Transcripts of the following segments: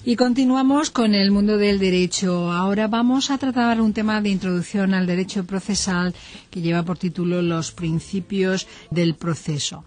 Y continuamos con el mundo del derecho. Ahora vamos a tratar un tema de introducción al derecho procesal que lleva por título Los principios del proceso.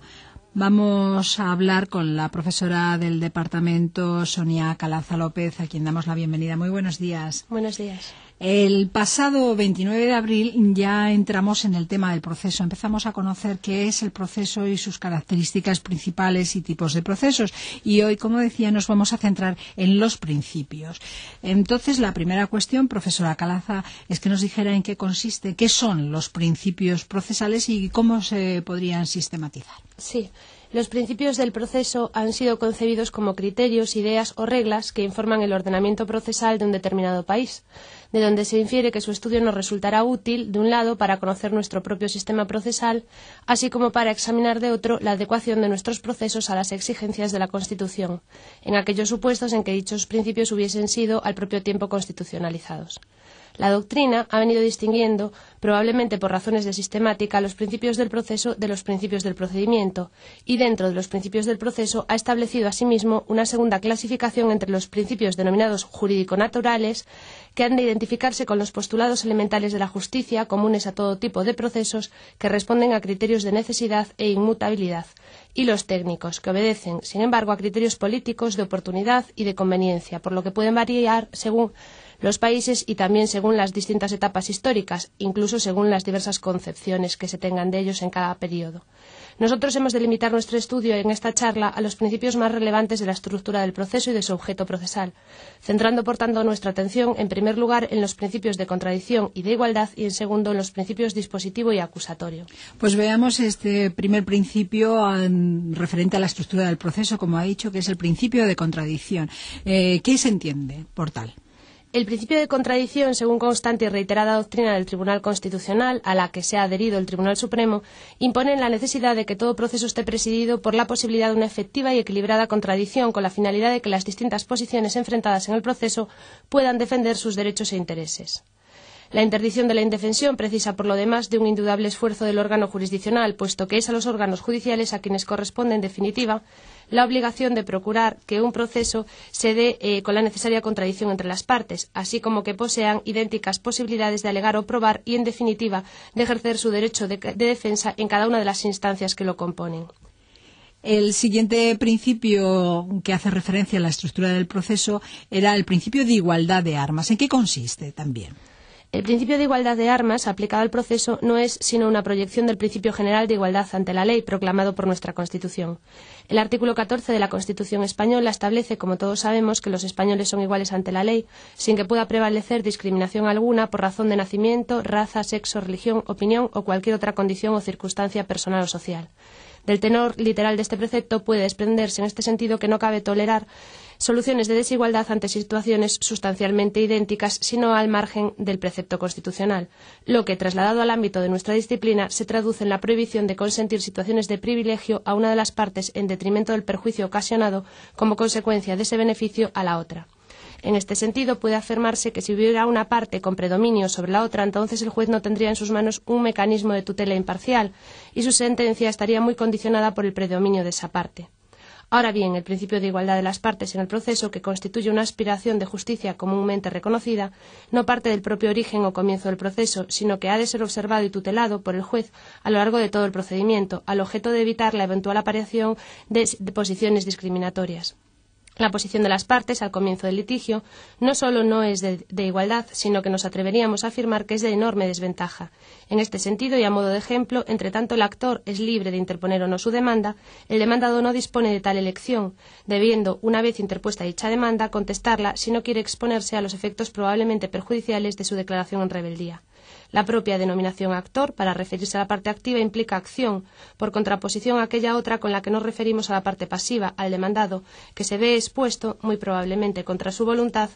Vamos a hablar con la profesora del departamento, Sonia Calaza López, a quien damos la bienvenida. Muy buenos días. Buenos días. El pasado 29 de abril ya entramos en el tema del proceso. Empezamos a conocer qué es el proceso y sus características principales y tipos de procesos. Y hoy, como decía, nos vamos a centrar en los principios. Entonces, la primera cuestión, profesora Calaza, es que nos dijera en qué consiste, qué son los principios procesales y cómo se podrían sistematizar. Sí. Los principios del proceso han sido concebidos como criterios, ideas o reglas que informan el ordenamiento procesal de un determinado país, de donde se infiere que su estudio nos resultará útil, de un lado, para conocer nuestro propio sistema procesal, así como para examinar, de otro, la adecuación de nuestros procesos a las exigencias de la Constitución, en aquellos supuestos en que dichos principios hubiesen sido al propio tiempo constitucionalizados. La doctrina ha venido distinguiendo, probablemente por razones de sistemática, los principios del proceso de los principios del procedimiento, y dentro de los principios del proceso ha establecido asimismo una segunda clasificación entre los principios denominados jurídico-naturales, que han de identificarse con los postulados elementales de la justicia, comunes a todo tipo de procesos, que responden a criterios de necesidad e inmutabilidad, y los técnicos, que obedecen, sin embargo, a criterios políticos de oportunidad y de conveniencia, por lo que pueden variar según los países y también según las distintas etapas históricas, incluso según las diversas concepciones que se tengan de ellos en cada periodo. Nosotros hemos de limitar nuestro estudio en esta charla a los principios más relevantes de la estructura del proceso y de su objeto procesal, centrando por tanto nuestra atención en primer lugar en los principios de contradicción y de igualdad y en segundo en los principios dispositivo y acusatorio. Pues veamos este primer principio referente a la estructura del proceso, como ha dicho, que es el principio de contradicción. ¿Qué se entiende por tal? El principio de contradicción, según constante y reiterada doctrina del Tribunal Constitucional, a la que se ha adherido el Tribunal Supremo, impone la necesidad de que todo proceso esté presidido por la posibilidad de una efectiva y equilibrada contradicción con la finalidad de que las distintas posiciones enfrentadas en el proceso puedan defender sus derechos e intereses. La interdicción de la indefensión precisa, por lo demás, de un indudable esfuerzo del órgano jurisdiccional, puesto que es a los órganos judiciales a quienes corresponde, en definitiva, la obligación de procurar que un proceso se dé con la necesaria contradicción entre las partes, así como que posean idénticas posibilidades de alegar o probar y, en definitiva, de ejercer su derecho de defensa en cada una de las instancias que lo componen. El siguiente principio que hace referencia a la estructura del proceso era el principio de igualdad de armas. ¿En qué consiste también? El principio de igualdad de armas aplicado al proceso no es sino una proyección del principio general de igualdad ante la ley proclamado por nuestra Constitución. El artículo 14 de la Constitución española establece, como todos sabemos, que los españoles son iguales ante la ley, sin que pueda prevalecer discriminación alguna por razón de nacimiento, raza, sexo, religión, opinión o cualquier otra condición o circunstancia personal o social. Del tenor literal de este precepto puede desprenderse en este sentido que no cabe tolerar soluciones de desigualdad ante situaciones sustancialmente idénticas, sino al margen del precepto constitucional, lo que, trasladado al ámbito de nuestra disciplina, se traduce en la prohibición de consentir situaciones de privilegio a una de las partes en detrimento del perjuicio ocasionado como consecuencia de ese beneficio a la otra. En este sentido, puede afirmarse que si hubiera una parte con predominio sobre la otra, entonces el juez no tendría en sus manos un mecanismo de tutela imparcial y su sentencia estaría muy condicionada por el predominio de esa parte. Ahora bien, el principio de igualdad de las partes en el proceso, que constituye una aspiración de justicia comúnmente reconocida, no parte del propio origen o comienzo del proceso, sino que ha de ser observado y tutelado por el juez a lo largo de todo el procedimiento, al objeto de evitar la eventual aparición de posiciones discriminatorias. La posición de las partes al comienzo del litigio no solo no es de igualdad, sino que nos atreveríamos a afirmar que es de enorme desventaja. En este sentido, y a modo de ejemplo, entre tanto el actor es libre de interponer o no su demanda, el demandado no dispone de tal elección, debiendo, una vez interpuesta dicha demanda, contestarla si no quiere exponerse a los efectos probablemente perjudiciales de su declaración en rebeldía. La propia denominación actor, para referirse a la parte activa, implica acción, por contraposición a aquella otra con la que nos referimos a la parte pasiva, al demandado, que se ve expuesto, muy probablemente contra su voluntad,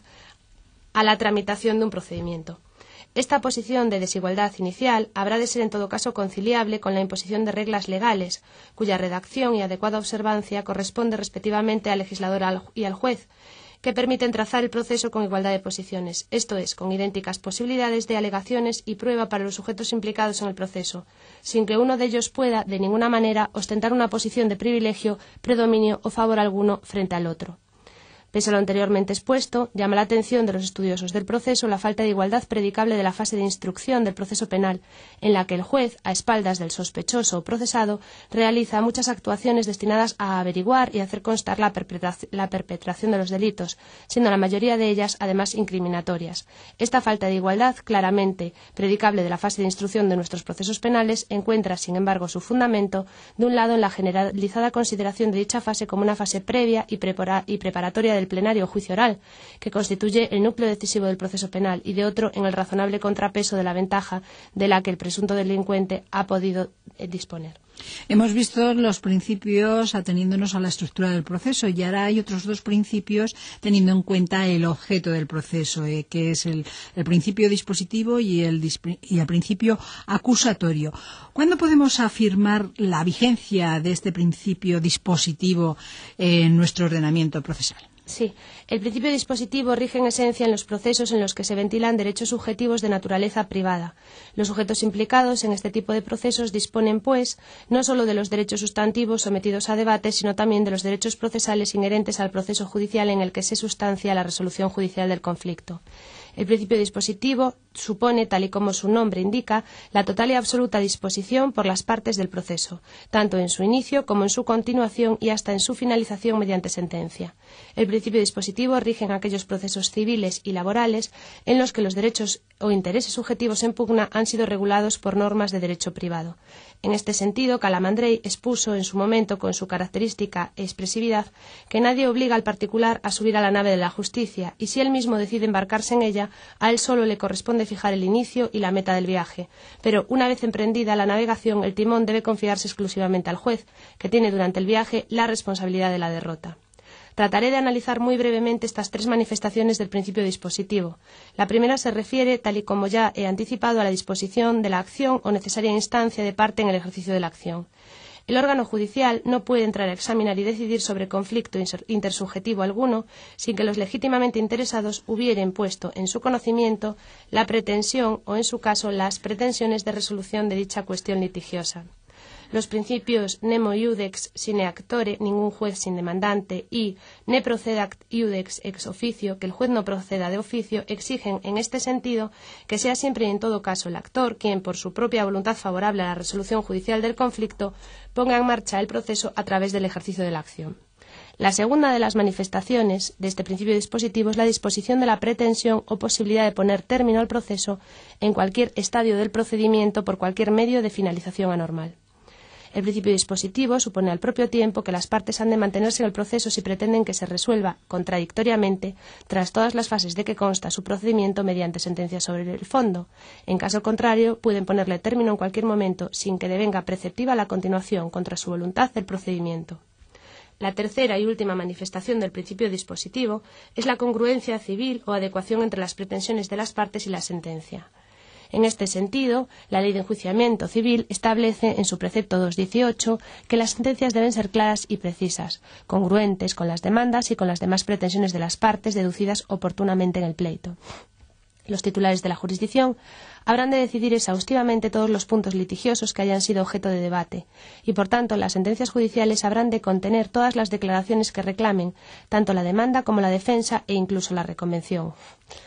a la tramitación de un procedimiento. Esta posición de desigualdad inicial habrá de ser en todo caso conciliable con la imposición de reglas legales, cuya redacción y adecuada observancia corresponde respectivamente al legislador y al juez, que permiten trazar el proceso con igualdad de posiciones, esto es, con idénticas posibilidades de alegaciones y prueba para los sujetos implicados en el proceso, sin que uno de ellos pueda, de ninguna manera, ostentar una posición de privilegio, predominio o favor alguno frente al otro. Pese a lo anteriormente expuesto, llama la atención de los estudiosos del proceso la falta de igualdad predicable de la fase de instrucción del proceso penal, en la que el juez, a espaldas del sospechoso o procesado, realiza muchas actuaciones destinadas a averiguar y hacer constar la perpetración de los delitos, siendo la mayoría de ellas, además, incriminatorias. Esta falta de igualdad, claramente predicable de la fase de instrucción de nuestros procesos penales, encuentra, sin embargo, su fundamento, de un lado, en la generalizada consideración de dicha fase como una fase previa y preparatoria del plenario o juicio oral, que constituye el núcleo decisivo del proceso penal, y de otro, en el razonable contrapeso de la ventaja de la que el presunto delincuente ha podido disponer. Hemos visto los principios ateniéndonos a la estructura del proceso, y ahora hay otros dos principios teniendo en cuenta el objeto del proceso, que es el principio dispositivo y el principio acusatorio. ¿Cuándo podemos afirmar la vigencia de este principio dispositivo en nuestro ordenamiento procesal? Sí, el principio dispositivo rige en esencia en los procesos en los que se ventilan derechos subjetivos de naturaleza privada. Los sujetos implicados en este tipo de procesos disponen, pues, no solo de los derechos sustantivos sometidos a debate, sino también de los derechos procesales inherentes al proceso judicial en el que se sustancia la resolución judicial del conflicto. El principio dispositivo supone, tal y como su nombre indica, la total y absoluta disposición por las partes del proceso, tanto en su inicio como en su continuación y hasta en su finalización mediante sentencia. El principio dispositivo rige en aquellos procesos civiles y laborales en los que los derechos o intereses subjetivos en pugna han sido regulados por normas de derecho privado. En este sentido, Calamandrei expuso en su momento, con su característica expresividad, que nadie obliga al particular a subir a la nave de la justicia, y si él mismo decide embarcarse en ella, a él solo le corresponde fijar el inicio y la meta del viaje. Pero una vez emprendida la navegación, el timón debe confiarse exclusivamente al juez, que tiene durante el viaje la responsabilidad de la derrota. Trataré de analizar muy brevemente estas tres manifestaciones del principio dispositivo. La primera se refiere, tal y como ya he anticipado, a la disposición de la acción o necesaria instancia de parte en el ejercicio de la acción. El órgano judicial no puede entrar a examinar y decidir sobre conflicto intersubjetivo alguno sin que los legítimamente interesados hubieren puesto en su conocimiento la pretensión o, en su caso, las pretensiones de resolución de dicha cuestión litigiosa. Los principios nemo iudex sine actore, ningún juez sin demandante, y ne procedat iudex ex officio, que el juez no proceda de oficio, exigen en este sentido que sea siempre y en todo caso el actor quien, por su propia voluntad favorable a la resolución judicial del conflicto, ponga en marcha el proceso a través del ejercicio de la acción. La segunda de las manifestaciones de este principio dispositivo es la disposición de la pretensión o posibilidad de poner término al proceso en cualquier estadio del procedimiento por cualquier medio de finalización anormal. El principio dispositivo supone al propio tiempo que las partes han de mantenerse en el proceso si pretenden que se resuelva contradictoriamente, tras todas las fases de que consta su procedimiento, mediante sentencia sobre el fondo. En caso contrario, pueden ponerle término en cualquier momento, sin que devenga preceptiva la continuación, contra su voluntad, del procedimiento. La tercera y última manifestación del principio dispositivo es la congruencia civil o adecuación entre las pretensiones de las partes y la sentencia. En este sentido, la Ley de Enjuiciamiento Civil establece en su precepto 2.18 que las sentencias deben ser claras y precisas, congruentes con las demandas y con las demás pretensiones de las partes deducidas oportunamente en el pleito. Los titulares de la jurisdicción habrán de decidir exhaustivamente todos los puntos litigiosos que hayan sido objeto de debate, y por tanto las sentencias judiciales habrán de contener todas las declaraciones que reclamen, tanto la demanda como la defensa e incluso la reconvención.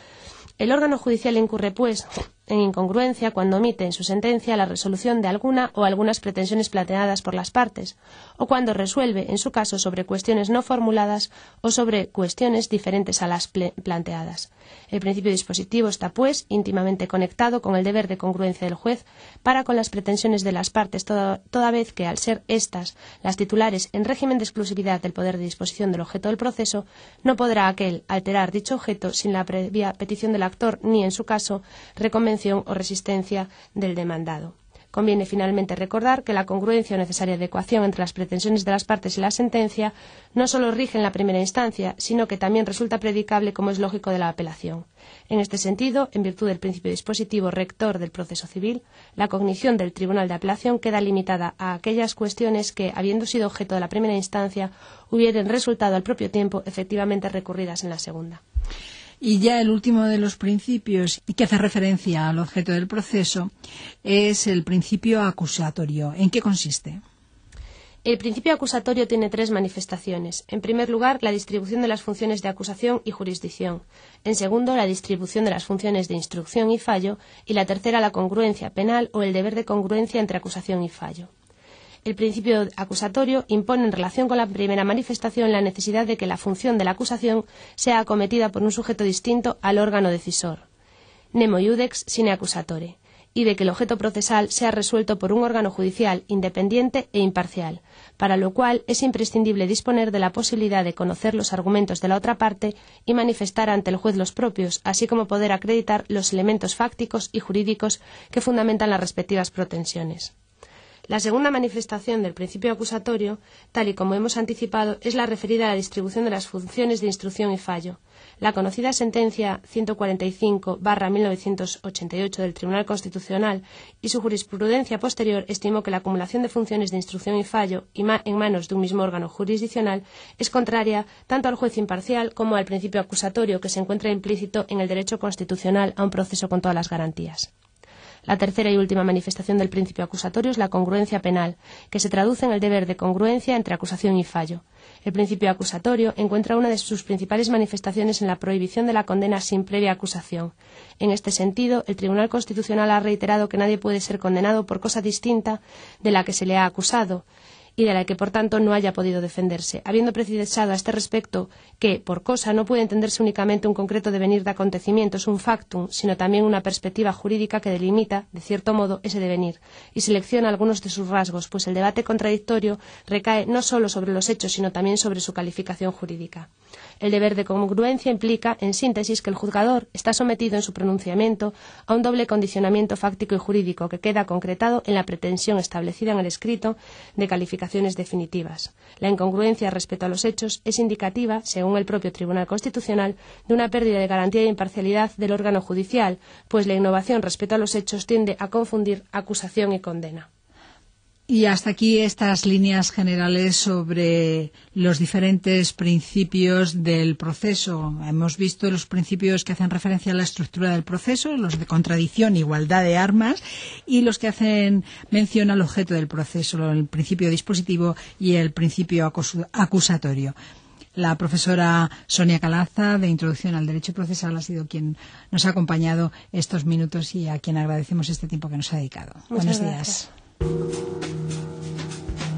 El órgano judicial incurre, pues, en incongruencia cuando omite en su sentencia la resolución de alguna o algunas pretensiones planteadas por las partes, o cuando resuelve, en su caso, sobre cuestiones no formuladas o sobre cuestiones diferentes a las planteadas. El principio dispositivo está, pues, íntimamente conectado con el deber de congruencia del juez para con las pretensiones de las partes, toda vez que, al ser éstas las titulares en régimen de exclusividad del poder de disposición del objeto del proceso, no podrá aquel alterar dicho objeto sin la previa petición del actor ni, en su caso, reconvención o resistencia del demandado. Conviene finalmente recordar que la congruencia o necesaria adecuación entre las pretensiones de las partes y la sentencia no solo rige en la primera instancia, sino que también resulta predicable, como es lógico, de la apelación. En este sentido, en virtud del principio dispositivo rector del proceso civil, la cognición del Tribunal de Apelación queda limitada a aquellas cuestiones que, habiendo sido objeto de la primera instancia, hubieran resultado al propio tiempo efectivamente recurridas en la segunda. Y ya el último de los principios que hace referencia al objeto del proceso es el principio acusatorio. ¿En qué consiste? El principio acusatorio tiene tres manifestaciones. En primer lugar, la distribución de las funciones de acusación y jurisdicción. En segundo, la distribución de las funciones de instrucción y fallo. Y la tercera, la congruencia penal o el deber de congruencia entre acusación y fallo. El principio acusatorio impone en relación con la primera manifestación la necesidad de que la función de la acusación sea acometida por un sujeto distinto al órgano decisor. Nemo iudex sine accusatore. Y de que el objeto procesal sea resuelto por un órgano judicial independiente e imparcial, para lo cual es imprescindible disponer de la posibilidad de conocer los argumentos de la otra parte y manifestar ante el juez los propios, así como poder acreditar los elementos fácticos y jurídicos que fundamentan las respectivas pretensiones. La segunda manifestación del principio acusatorio, tal y como hemos anticipado, es la referida a la distribución de las funciones de instrucción y fallo. La conocida sentencia 145/1988 del Tribunal Constitucional y su jurisprudencia posterior estimó que la acumulación de funciones de instrucción y fallo en manos de un mismo órgano jurisdiccional es contraria tanto al juez imparcial como al principio acusatorio que se encuentra implícito en el derecho constitucional a un proceso con todas las garantías. La tercera y última manifestación del principio acusatorio es la congruencia penal, que se traduce en el deber de congruencia entre acusación y fallo. El principio acusatorio encuentra una de sus principales manifestaciones en la prohibición de la condena sin previa acusación. En este sentido, el Tribunal Constitucional ha reiterado que nadie puede ser condenado por cosa distinta de la que se le ha acusado y de la que, por tanto, no haya podido defenderse, habiendo precisado a este respecto que, por cosa, no puede entenderse únicamente un concreto devenir de acontecimientos, un factum, sino también una perspectiva jurídica que delimita, de cierto modo, ese devenir, y selecciona algunos de sus rasgos, pues el debate contradictorio recae no solo sobre los hechos, sino también sobre su calificación jurídica. El deber de congruencia implica, en síntesis, que el juzgador está sometido en su pronunciamiento a un doble condicionamiento fáctico y jurídico que queda concretado en la pretensión establecida en el escrito de calificaciones definitivas. La incongruencia respecto a los hechos es indicativa, según el propio Tribunal Constitucional, de una pérdida de garantía de imparcialidad del órgano judicial, pues la innovación respecto a los hechos tiende a confundir acusación y condena. Y hasta aquí estas líneas generales sobre los diferentes principios del proceso. Hemos visto los principios que hacen referencia a la estructura del proceso, los de contradicción, igualdad de armas, y los que hacen mención al objeto del proceso, el principio dispositivo y el principio acusatorio. La profesora Sonia Calaza, de Introducción al Derecho Procesal, ha sido quien nos ha acompañado estos minutos y a quien agradecemos este tiempo que nos ha dedicado. Muchas Buenos días. Gracias.